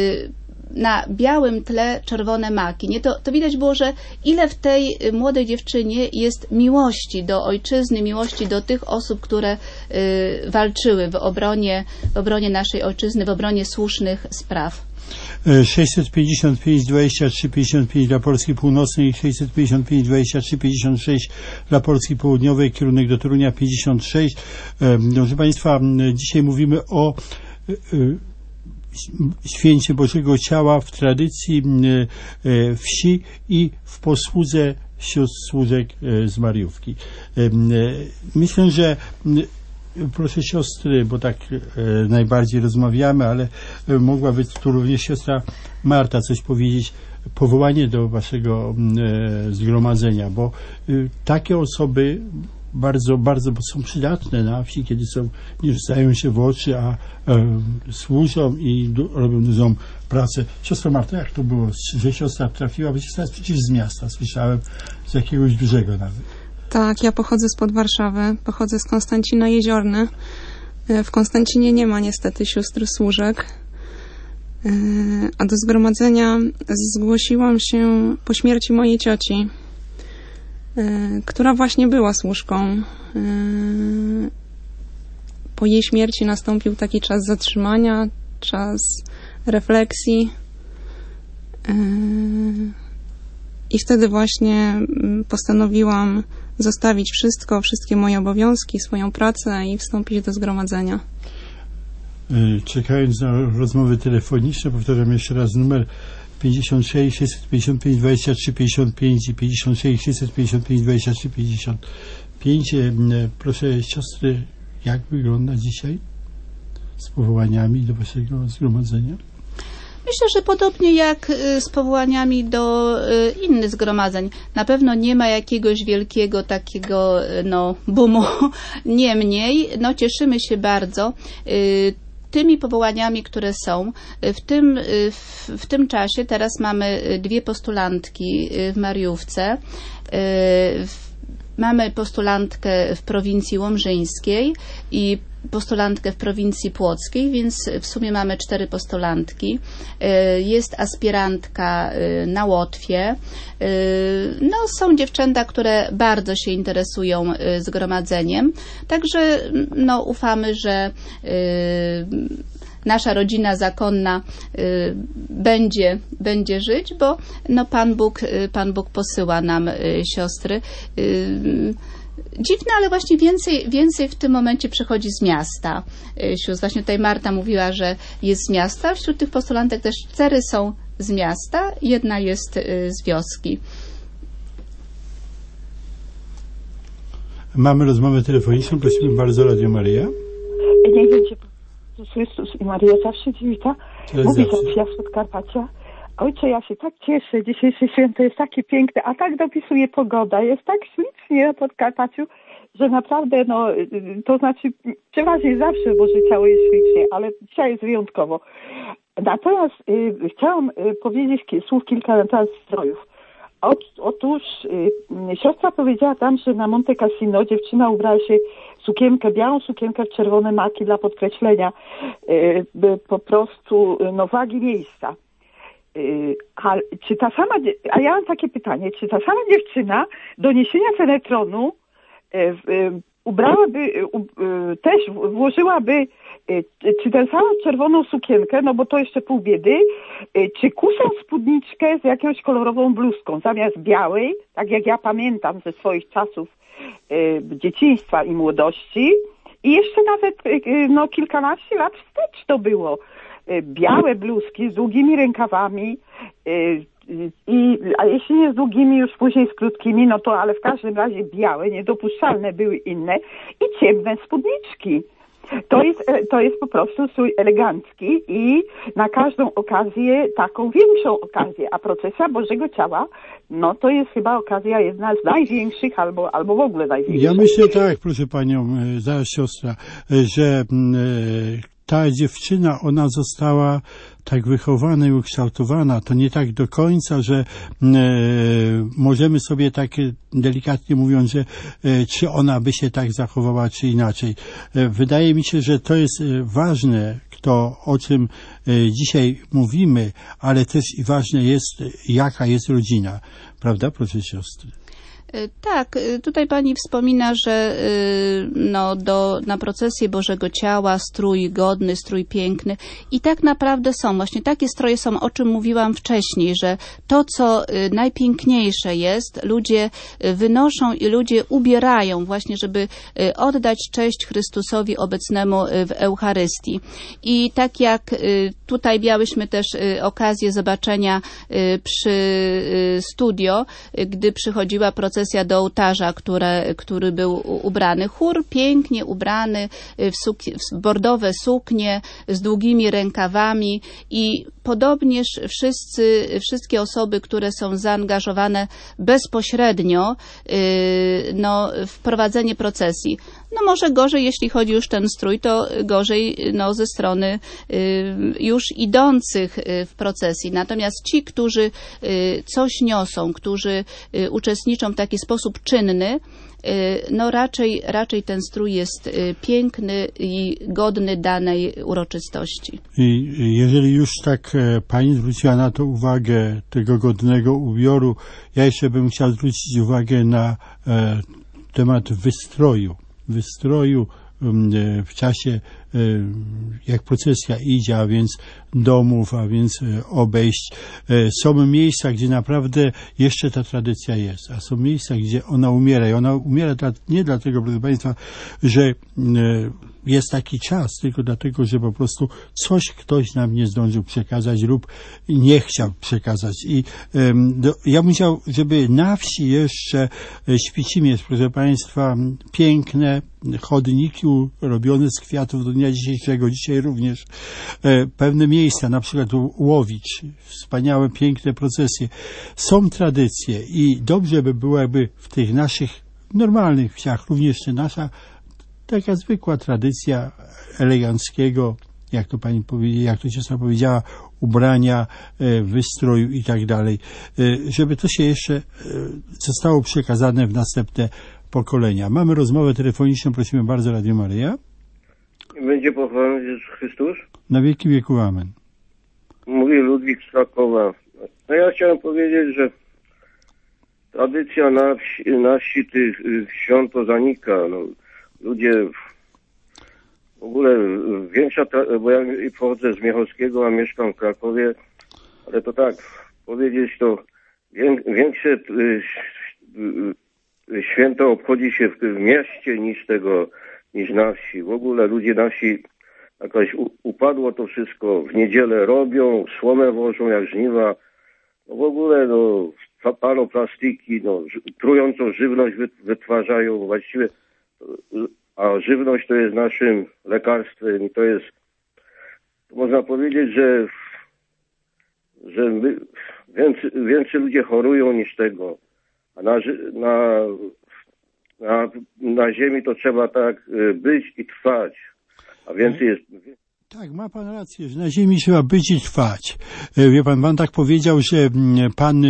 na białym tle czerwone maki. Nie, to, to widać było, że ile w tej młodej dziewczynie jest miłości do ojczyzny, miłości do tych osób, które y, walczyły w obronie, w obronie naszej ojczyzny, w obronie słusznych spraw. sześćset pięćdziesiąt pięć dwadzieścia trzy pięćdziesiąt pięć dla Polski Północnej i sześćset pięćdziesiąt pięć dwadzieścia trzy pięćdziesiąt sześć dla Polski Południowej, kierunek do Torunia pięćdziesiąt sześć. Proszę Państwa, dzisiaj mówimy o święcie Bożego Ciała w tradycji wsi i w posłudze sióstr służek z Mariówki. Myślę, że proszę siostry, bo tak najbardziej rozmawiamy, ale mogłaby tu również siostra Marta coś powiedzieć, powołanie do waszego zgromadzenia, bo takie osoby bardzo, bardzo są przydatne na wsi, kiedy są, nie rzucają się w oczy, a e, służą i du, robią dużą pracę. Siostro Marto, jak to było, że siostra trafiła, bo siostra jest przecież z miasta, słyszałem, z jakiegoś dużego nawet. Tak, ja pochodzę spod Warszawy, pochodzę z Konstancina Jeziorny. W Konstancinie nie ma niestety sióstr służek, a do zgromadzenia zgłosiłam się po śmierci mojej cioci, która właśnie była służką. Po jej śmierci nastąpił taki czas zatrzymania, czas refleksji i wtedy właśnie postanowiłam zostawić wszystko, wszystkie moje obowiązki, swoją pracę i wstąpić do zgromadzenia. Czekając na rozmowy telefoniczne, powtarzam jeszcze raz numer pięćdziesiąt sześć sześćset pięćdziesiąt pięć dwadzieścia trzy pięćdziesiąt pięć i pięćdziesiąt sześć sześćset pięćdziesiąt pięć dwadzieścia trzy pięćdziesiąt pięć. Proszę siostry, jak wygląda dzisiaj z powołaniami do waszego zgromadzenia? Myślę, że podobnie jak z powołaniami do innych zgromadzeń. Na pewno nie ma jakiegoś wielkiego takiego no, boomu. Niemniej no, cieszymy się bardzo tymi powołaniami, które są. W tym, w, w tym czasie teraz mamy dwie postulantki w Mariówce. Mamy postulantkę w prowincji łomżyńskiej i postulantkę w prowincji płockiej, więc w sumie mamy cztery postulantki. Jest aspirantka na Łotwie. No, są dziewczęta, które bardzo się interesują zgromadzeniem. Także no, ufamy, że nasza rodzina zakonna y, będzie, będzie żyć, bo no, Pan Bóg, y, Pan Bóg posyła nam y, siostry. Y, Dziwne, ale właśnie więcej, więcej w tym momencie przychodzi z miasta. Sióstr, właśnie tutaj Marta mówiła, że jest z miasta. Wśród tych postulantek też cztery są z miasta, jedna jest z wioski. Mamy rozmowę telefoniczną, prosimy bardzo, Radio Maryja. Niech będzie Chrystus i Maryja zawsze ci wita. Mówi Zofia z Podkarpacia. Ojcze, ja się tak cieszę, dzisiejsze święto jest takie piękne, a tak dopisuje pogoda, jest tak ślicznie na Podkarpaciu, że naprawdę, no, to znaczy przeważnie zawsze Boże Ciało jest ślicznie, ale dzisiaj jest wyjątkowo. Natomiast y, chciałam y, powiedzieć słów kilka na temat strojów. Ot, otóż y, siostra powiedziała tam, że na Monte Cassino dziewczyna ubrała się w sukienkę, białą sukienkę w czerwone maki dla podkreślenia y, y, po prostu no, wagi miejsca. A, czy ta sama, a ja mam takie pytanie, czy ta sama dziewczyna do niesienia fenetronu e, e, ubrałaby, e, e, też włożyłaby, e, czy tę samą czerwoną sukienkę, no bo to jeszcze pół biedy, e, czy kusą spódniczkę z jakąś kolorową bluzką, zamiast białej, tak jak ja pamiętam ze swoich czasów e, dzieciństwa i młodości, i jeszcze nawet e, no, kilkanaście lat wstecz to było. Białe bluzki z długimi rękawami, i, a jeśli nie z długimi, już później z krótkimi, no to ale w każdym razie białe, niedopuszczalne były inne i ciemne spódniczki. To jest, to jest po prostu strój elegancki i na każdą okazję, taką większą okazję, a procesja Bożego Ciała, no to jest chyba okazja jedna z największych albo, albo w ogóle największych. Ja myślę tak, proszę panią, zaraz siostra, że ta dziewczyna, ona została tak wychowana i ukształtowana, to nie tak do końca, że e, możemy sobie tak delikatnie mówiąc, że e, czy ona by się tak zachowała, czy inaczej. E, wydaje mi się, że to jest ważne, to o czym e, dzisiaj mówimy, ale też i ważne jest, jaka jest rodzina. Prawda, proszę siostry? Tak, tutaj pani wspomina, że no, do, na procesję Bożego Ciała strój godny, strój piękny i tak naprawdę są, właśnie takie stroje są, o czym mówiłam wcześniej, że to, co najpiękniejsze jest, ludzie wynoszą i ludzie ubierają właśnie, żeby oddać cześć Chrystusowi obecnemu w Eucharystii. I tak jak tutaj miałyśmy też okazję zobaczenia przy studio, gdy przychodziła procesja procesja do ołtarza, które, który był ubrany. Chór pięknie ubrany w, suk- w bordowe suknie z długimi rękawami i podobnież wszyscy, wszystkie osoby, które są zaangażowane bezpośrednio no, w prowadzenie procesji. No może gorzej, jeśli chodzi już ten strój, to gorzej no, ze strony już idących w procesji. Natomiast ci, którzy coś niosą, którzy uczestniczą w taki sposób czynny, no raczej, raczej ten strój jest piękny i godny danej uroczystości. I jeżeli już tak pani zwróciła na to uwagę, tego godnego ubioru, ja jeszcze bym chciał zwrócić uwagę na e, temat wystroju. Wystroju e, w czasie, e, jak procesja idzie, a więc domów, a więc obejść. Są miejsca, gdzie naprawdę jeszcze ta tradycja jest, a są miejsca, gdzie ona umiera. I ona umiera nie dlatego, proszę Państwa, że jest taki czas, tylko dlatego, że po prostu coś ktoś nam nie zdążył przekazać lub nie chciał przekazać. I do, ja bym chciał, żeby na wsi jeszcze Świcim jest, proszę Państwa, piękne chodniki robione z kwiatów do dnia dzisiejszego. Dzisiaj również pewne miejsca, na przykład Łowicz, wspaniałe, piękne procesje. Są tradycje i dobrze by było, jakby w tych naszych normalnych wsiach również te nasza taka zwykła tradycja eleganckiego, jak to pani powiedziała, jak to siostra powiedziała, ubrania, wystroju i tak dalej, żeby to się jeszcze zostało przekazane w następne pokolenia. Mamy rozmowę telefoniczną, prosimy bardzo, Radio Maryja. Będzie pochwalony Jezus Chrystus. Na wieki wieku, amen. Mówi Ludwik z Krakowa. No ja chciałem powiedzieć, że tradycja na wsi, na wsi tych świąt to zanika. No, ludzie w ogóle większa, bo ja pochodzę z Miechowskiego, a mieszkam w Krakowie, ale to tak, powiedzieć to większe święto obchodzi się w mieście niż tego, niż na wsi. W ogóle ludzie na wsi jakoś upadło to wszystko. W niedzielę robią, słomę wożą jak żniwa. No w ogóle no, palą plastiki, no, trującą żywność wytwarzają. Właściwie, a żywność to jest naszym lekarstwem i to jest, można powiedzieć, że, że my, więcej, więcej ludzie chorują niż tego. A na, na, na, na ziemi to trzeba tak być i trwać. A więcej jest... Tak, ma pan rację, że na ziemi trzeba być i trwać. Wie pan, pan tak powiedział, że pan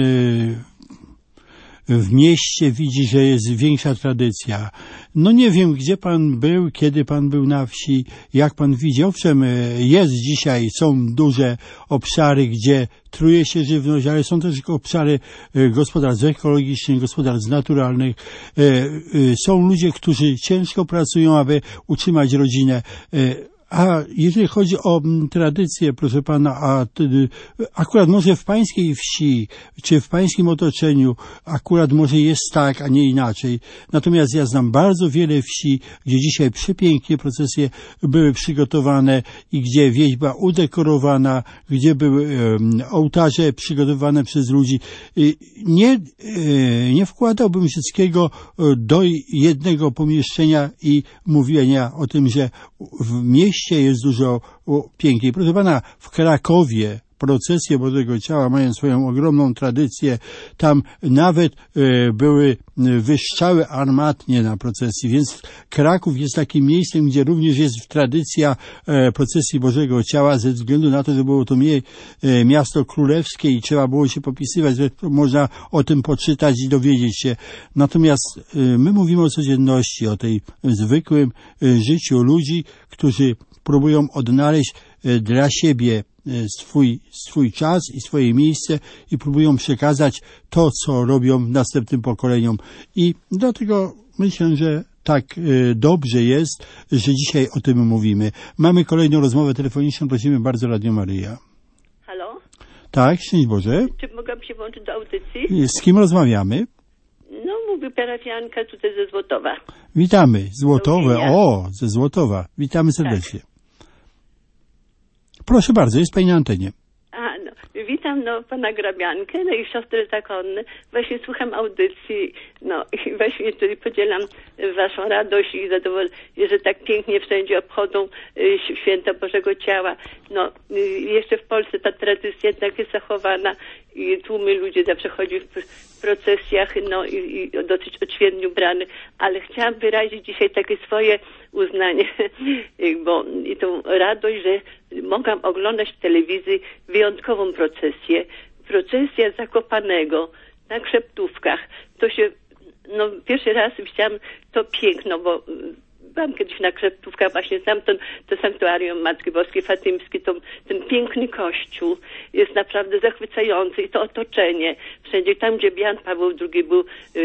w mieście widzi, że jest większa tradycja. No nie wiem, gdzie pan był, kiedy pan był na wsi, jak pan widzi. Owszem, jest dzisiaj, są duże obszary, gdzie truje się żywność, ale są też obszary gospodarstw ekologicznych, gospodarstw naturalnych. Są ludzie, którzy ciężko pracują, aby utrzymać rodzinę. A jeżeli chodzi o tradycję, proszę pana, a akurat może w pańskiej wsi, czy w pańskim otoczeniu, akurat może jest tak, a nie inaczej. Natomiast ja znam bardzo wiele wsi, gdzie dzisiaj przepięknie procesje były przygotowane i gdzie wieś była udekorowana, gdzie były ołtarze przygotowane przez ludzi. Nie, nie wkładałbym wszystkiego do jednego pomieszczenia i mówienia o tym, że w mieście jest dużo piękniej. Proszę pana, w Krakowie procesje Bożego Ciała mają swoją ogromną tradycję. Tam nawet e, były wystrzały armatnie na procesji, więc Kraków jest takim miejscem, gdzie również jest tradycja e, procesji Bożego Ciała, ze względu na to, że było to mie, e, miasto królewskie i trzeba było się popisywać, że można o tym poczytać i dowiedzieć się. Natomiast e, my mówimy o codzienności, o tej zwykłym e, życiu ludzi, którzy próbują odnaleźć e, dla siebie swój, swój czas i swoje miejsce i próbują przekazać to, co robią następnym pokoleniom. I dlatego myślę, że tak dobrze jest, że dzisiaj o tym mówimy. Mamy kolejną rozmowę telefoniczną, prosimy bardzo, Radio Maryja. Halo? Tak, szczęść Boże. Czy mogłam się włączyć do audycji? Z kim rozmawiamy? No, mówi parafianka tutaj ze Złotowa. Witamy. Złotowe, o, ze Złotowa. Witamy serdecznie. Tak. Proszę bardzo, jest pani na antenie. A, no. Witam pamiętam no, pana Grabiankę, no i siostry zakonne. Właśnie słucham audycji, no i właśnie tutaj podzielam waszą radość i zadowolenie, że tak pięknie wszędzie obchodzą y, święto Bożego Ciała. No y, jeszcze w Polsce ta tradycja jednak jest zachowana i tłumy ludzie zawsze chodzi w procesjach, no i, i dosyć odświętnie ubrany, ale chciałam wyrazić dzisiaj takie swoje uznanie, bo i tą radość, że mogłam oglądać w telewizji wyjątkową procesję, procesja Zakopanego na Krzeptówkach. To się, no pierwszy raz widziałam to piękno, bo byłam kiedyś na Krzeptówkach, właśnie znam to, to sanktuarium Matki Boskiej Fatymskie, to, ten piękny kościół jest naprawdę zachwycający i to otoczenie wszędzie, tam gdzie Jan Paweł drugi był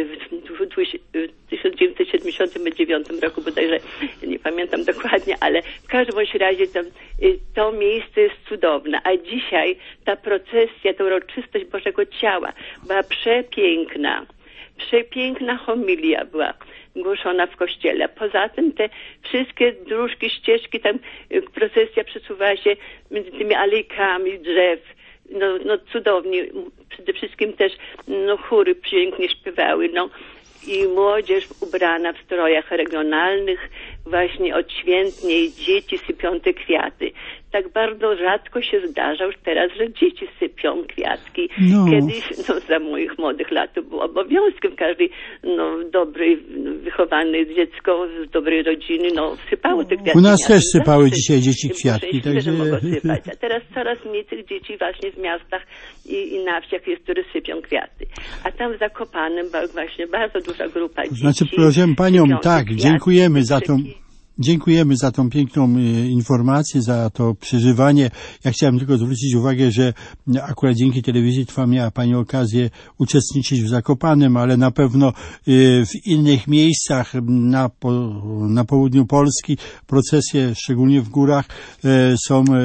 w tysiąc dziewięćset siedemdziesiątym dziewiątym roku bodajże, nie pamiętam dokładnie, ale w każdym bądź razie to, to miejsce jest cudowne, a dzisiaj ta procesja, ta uroczystość Bożego Ciała była przepiękna, przepiękna homilia była głoszona w kościele. Poza tym te wszystkie dróżki, ścieżki, tam procesja przesuwała się między tymi alejkami drzew. No, no cudownie. Przede wszystkim też no, chóry pięknie śpiewały. No. I młodzież ubrana w strojach regionalnych, właśnie odświętnie i dzieci sypią te kwiaty. Tak bardzo rzadko się zdarza już teraz, że dzieci sypią kwiatki. No. Kiedyś, no za moich młodych lat to było obowiązkiem każdej, no dobrej, wychowane dziecko z dobrej rodziny, no sypało te kwiatki. U nas też sypały dzisiaj dzieci kwiatki. Także... Także... mogą sypać. A teraz coraz mniej tych dzieci właśnie w miastach i, i na wsiach jest, które sypią kwiaty. A tam w Zakopanem właśnie bardzo duża grupa dzieci. Znaczy, proszę panią, tak, kwiaty, dziękujemy za tą... krzyki. Dziękujemy za tą piękną y, informację, za to przeżywanie. Ja chciałem tylko zwrócić uwagę, że akurat dzięki telewizji Trwam miała pani okazję uczestniczyć w Zakopanem, ale na pewno y, w innych miejscach na, po, na południu Polski procesje, szczególnie w górach, y, są y,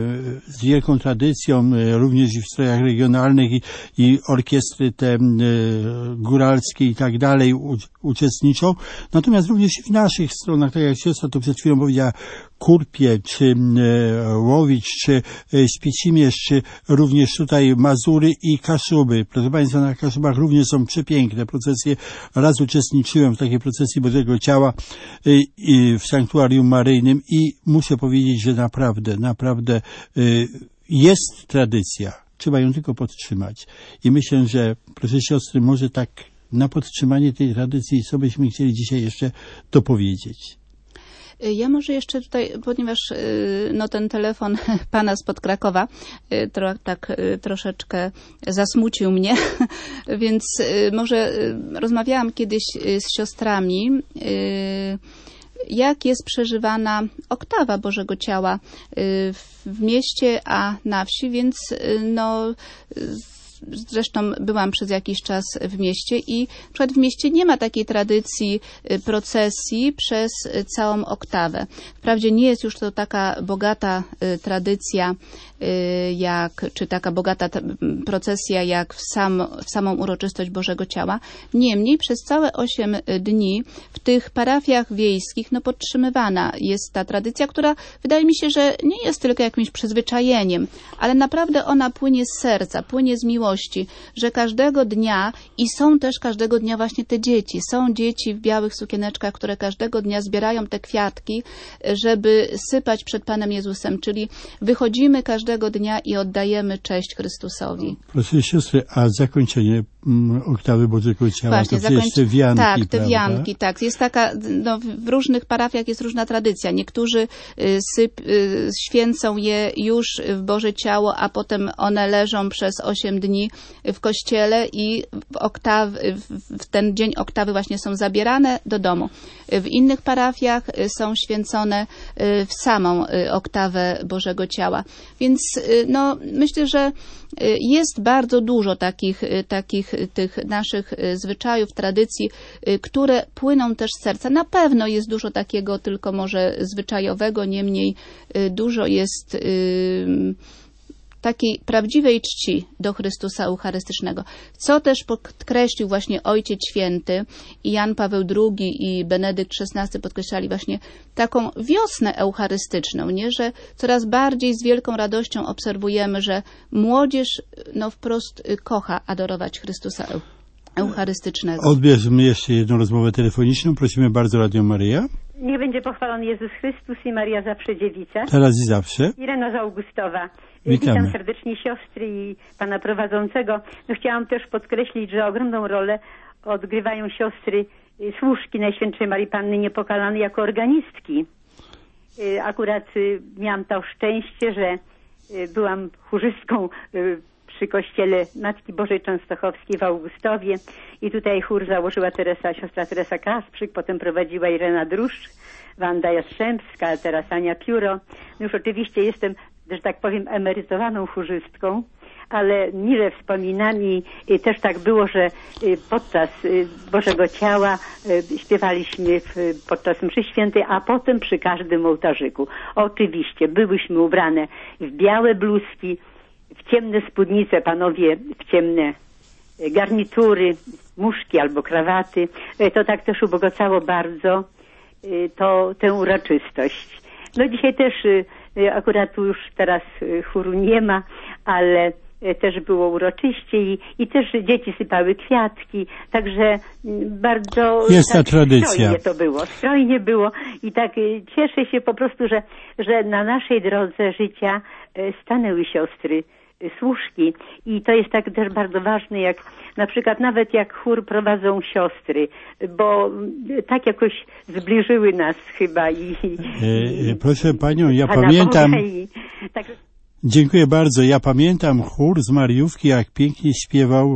z wielką tradycją, y, również i w strojach regionalnych i, i orkiestry te y, góralskie i tak dalej u, uczestniczą. Natomiast również i w naszych stronach, tak jak siostra to przed chwilą powiedziała, Kurpie, czy e, Łowicz, czy e, Spiecimierz, czy również tutaj Mazury i Kaszuby. Proszę państwa, na Kaszubach również są przepiękne procesje. Raz uczestniczyłem w takiej procesji Bożego Ciała e, i w sanktuarium maryjnym i muszę powiedzieć, że naprawdę, naprawdę e, jest tradycja. Trzeba ją tylko podtrzymać. I myślę, że, proszę siostry, może tak na podtrzymanie tej tradycji, co byśmy chcieli dzisiaj jeszcze dopowiedzieć. Ja może jeszcze tutaj, ponieważ no, ten telefon pana spod Krakowa tro, tak troszeczkę zasmucił mnie, więc może rozmawiałam kiedyś z siostrami, jak jest przeżywana oktawa Bożego Ciała w mieście, a na wsi, więc no... Zresztą byłam przez jakiś czas w mieście i na przykład w mieście nie ma takiej tradycji procesji przez całą oktawę. Wprawdzie nie jest już to taka bogata tradycja, jak, czy taka bogata procesja jak w, sam, w samą uroczystość Bożego Ciała. Niemniej przez całe osiem dni w tych parafiach wiejskich no, podtrzymywana jest ta tradycja, która wydaje mi się, że nie jest tylko jakimś przyzwyczajeniem, ale naprawdę ona płynie z serca, płynie z miłości, że każdego dnia i są też każdego dnia właśnie te dzieci. Są dzieci w białych sukieneczkach, które każdego dnia zbierają te kwiatki, żeby sypać przed Panem Jezusem, czyli wychodzimy każdego dnia i oddajemy cześć Chrystusowi. Proszę siostry, a zakończenie m, oktawy Bożego Ciała, Właśnie, to przecież te wianki, tak, te prawda? wianki, tak. Jest taka, no, w różnych parafiach jest różna tradycja. Niektórzy y, syp, y, święcą je już w Boże Ciało, a potem one leżą przez osiem dni w kościele i w, oktaw, w ten dzień oktawy właśnie są zabierane do domu. W innych parafiach są święcone w samą oktawę Bożego Ciała. Więc no, myślę, że jest bardzo dużo takich, takich tych naszych zwyczajów, tradycji, które płyną też z serca. Na pewno jest dużo takiego tylko może zwyczajowego, niemniej dużo jest takiej prawdziwej czci do Chrystusa Eucharystycznego, co też podkreślił właśnie Ojciec Święty i Jan Paweł drugi i Benedykt szesnasty podkreślali właśnie taką wiosnę eucharystyczną, nie? Że coraz bardziej z wielką radością obserwujemy, że młodzież no wprost kocha adorować Chrystusa Eucharystycznego. Odbierzmy jeszcze jedną rozmowę telefoniczną. Prosimy bardzo, Radio Maryja. Niech będzie pochwalony Jezus Chrystus i Maria zawsze dziewica. Teraz i zawsze. Irena z Augustowa. Witamy. Witam serdecznie siostry i pana prowadzącego. No, chciałam też podkreślić, że ogromną rolę odgrywają siostry służki Najświętszej Marii Panny Niepokalanej jako organistki. Akurat miałam to szczęście, że byłam chórzystką przy kościele Matki Bożej Częstochowskiej w Augustowie i tutaj chór założyła Teresa, siostra Teresa Kasprzyk, potem prowadziła Irena Druszcz, Wanda Jastrzębska, a teraz Ania Pióro. No już oczywiście jestem, że tak powiem, emerytowaną chórzystką, ale mile wspominam i, i też tak było, że y, podczas y, Bożego Ciała y, śpiewaliśmy w, podczas mszy świętej, a potem przy każdym ołtarzyku. Oczywiście byłyśmy ubrane w białe bluzki, w ciemne spódnice, panowie w ciemne garnitury, muszki albo krawaty. To tak też ubogacało bardzo to, tę uroczystość. No dzisiaj też akurat tu już teraz chóru nie ma, ale też było uroczyście i, i też dzieci sypały kwiatki, także bardzo jest ta tak, tradycja. Strojnie to było, strojnie było i tak cieszę się po prostu, że, że na naszej drodze życia stanęły siostry służki i to jest tak też bardzo ważne, jak na przykład nawet jak chór prowadzą siostry, bo tak jakoś zbliżyły nas chyba i... E, proszę panią, ja pamiętam... I, tak, Dziękuję bardzo. Ja pamiętam chór z Mariówki, jak pięknie śpiewał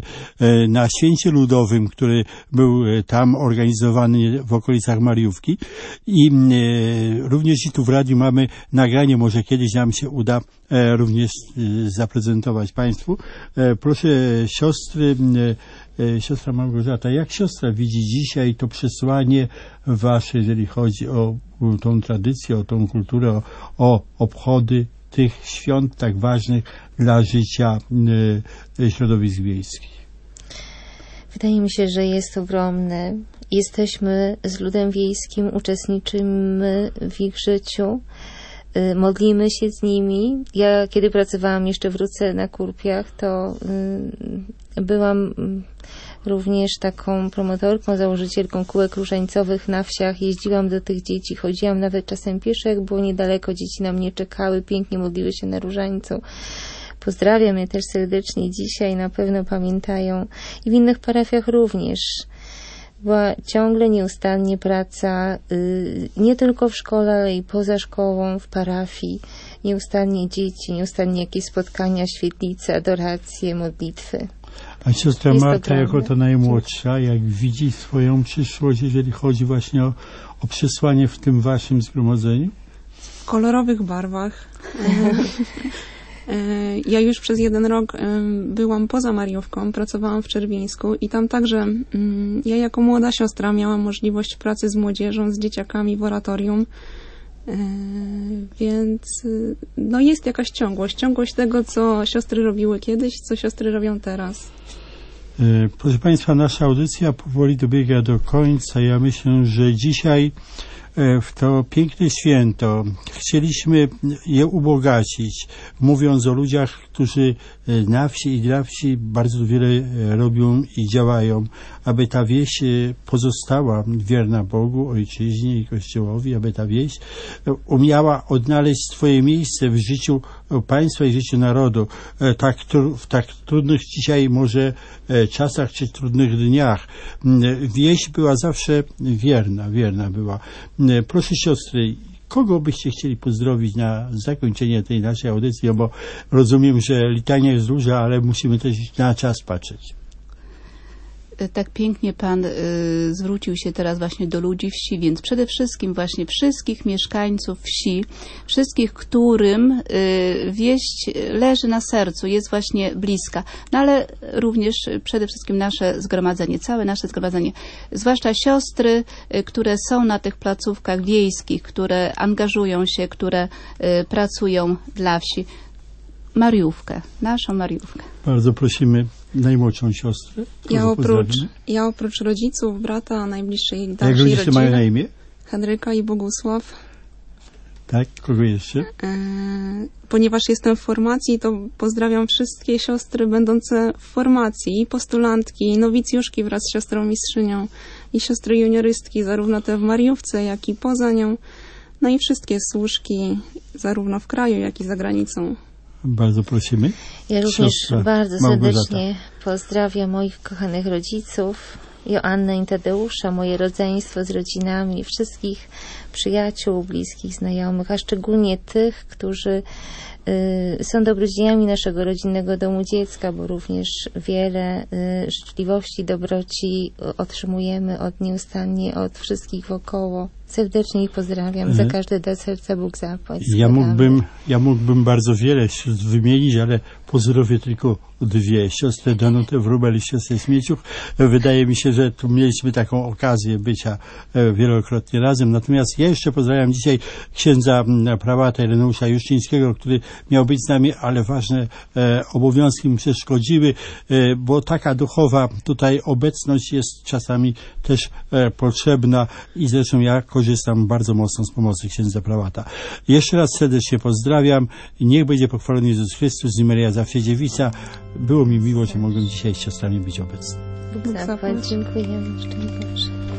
na Święcie Ludowym, który był tam organizowany w okolicach Mariówki. I również i tu w radiu mamy nagranie, może kiedyś nam się uda również zaprezentować państwu. Proszę siostry, siostra Małgorzata, jak siostra widzi dzisiaj to przesłanie wasze, jeżeli chodzi o tą tradycję, o tą kulturę, o, o obchody tych świąt tak ważnych dla życia y, środowisk wiejskich? Wydaje mi się, że jest ogromne. Jesteśmy z ludem wiejskim, uczestniczymy w ich życiu, y, modlimy się z nimi. Ja, kiedy pracowałam jeszcze w Ruce na Kurpiach, to y, byłam również taką promotorką, założycielką kółek różańcowych na wsiach. Jeździłam do tych dzieci, chodziłam nawet czasem pieszo, jak było niedaleko, dzieci na mnie czekały, pięknie modliły się na różańcu. Pozdrawiam je też serdecznie dzisiaj, na pewno pamiętają. I w innych parafiach również. Była ciągle, nieustannie praca, yy, nie tylko w szkole, ale i poza szkołą, w parafii. Nieustannie dzieci, nieustannie jakieś spotkania, świetlice, adoracje, modlitwy. A siostra Marta, jako ta najmłodsza, jak widzi swoją przyszłość, jeżeli chodzi właśnie o, o przesłanie w tym waszym zgromadzeniu? W kolorowych barwach. Ja już przez jeden rok byłam poza Mariówką, pracowałam w Czerwińsku i tam także ja jako młoda siostra miałam możliwość pracy z młodzieżą, z dzieciakami w oratorium. Więc no jest jakaś ciągłość. Ciągłość tego, co siostry robiły kiedyś, co siostry robią teraz. Proszę państwa, nasza audycja powoli dobiega do końca. Ja myślę, że dzisiaj w to piękne święto chcieliśmy je ubogacić, mówiąc o ludziach, którzy na wsi i dla wsi bardzo wiele robią i działają, aby ta wieś pozostała wierna Bogu, Ojczyźnie i Kościołowi, aby ta wieś umiała odnaleźć swoje miejsce w życiu państwa i życiu narodu, tak, w tak trudnych dzisiaj może czasach czy trudnych dniach. Wieś była zawsze wierna, wierna była. Proszę siostry, kogo byście chcieli pozdrowić na zakończenie tej naszej audycji, bo rozumiem, że litania jest duża, ale musimy też na czas patrzeć. Tak pięknie Pan y, zwrócił się teraz właśnie do ludzi wsi, więc przede wszystkim właśnie wszystkich mieszkańców wsi, wszystkich, którym y, wieść leży na sercu, jest właśnie bliska, no ale również przede wszystkim nasze zgromadzenie, całe nasze zgromadzenie, zwłaszcza siostry, y, które są na tych placówkach wiejskich, które angażują się, które y, pracują dla wsi. Mariówkę, naszą Mariówkę. Bardzo prosimy najmłodszą siostrę. Ja oprócz, ja oprócz rodziców, brata, najbliższej, dalszej Jak rodzice rodziny, mają na imię? Henryka i Bogusław. Tak, kogo jeszcze? E, ponieważ jestem w formacji, to pozdrawiam wszystkie siostry będące w formacji, i postulantki, i nowicjuszki wraz z siostrą mistrzynią, i siostry juniorystki, zarówno te w Mariówce, jak i poza nią, no i wszystkie służki, zarówno w kraju, jak i za granicą. Bardzo prosimy. Ja również Siostra bardzo Małgorzata. serdecznie pozdrawiam moich kochanych rodziców, Joannę i Tadeusza, moje rodzeństwo z rodzinami, wszystkich przyjaciół, bliskich, znajomych, a szczególnie tych, którzy y, są dobrodziejami naszego rodzinnego domu dziecka, bo również wiele y, życzliwości, dobroci otrzymujemy od nieustannie od wszystkich wokoło. Serdecznie ich pozdrawiam. Mhm. Za każdy dar serca Bóg zapłać. Ja mógłbym, ja mógłbym bardzo wiele sióstr wymienić, ale pozdrowię tylko dwie. Siostrę Danutę Wróbel i siostrę Śmieciuch. Wydaje mi się, że tu mieliśmy taką okazję bycia wielokrotnie razem. Natomiast ja jeszcze pozdrawiam dzisiaj księdza prałata Ireneusza Juszczyńskiego, który miał być z nami, ale ważne e, obowiązki mu przeszkodziły, e, bo taka duchowa tutaj obecność jest czasami też e, potrzebna i zresztą ja korzystam bardzo mocno z pomocy księdza prałata. Jeszcze raz serdecznie pozdrawiam i niech będzie pochwalony Jezus Chrystus i Maryja zawsze dziewica. Było mi miło, że mogłem dzisiaj z siostrami być obecny. Bóg zapłać. Dziękujemy. Szczęść Boże.